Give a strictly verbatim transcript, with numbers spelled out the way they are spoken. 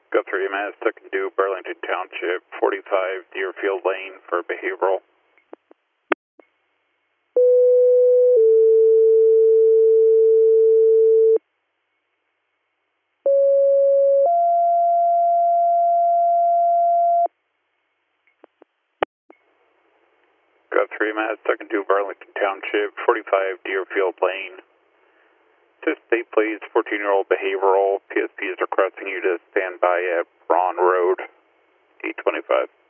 Go three minutes, second due, Burlington Township, forty-five Deerfield Lane for behavioral. Go three minutes, second due, Burlington Township, forty-five Deerfield Lane. Anticipate, please, fourteen-year-old behavioral. P S Ps are requesting you to stand by at Braun Road, eight twenty-five.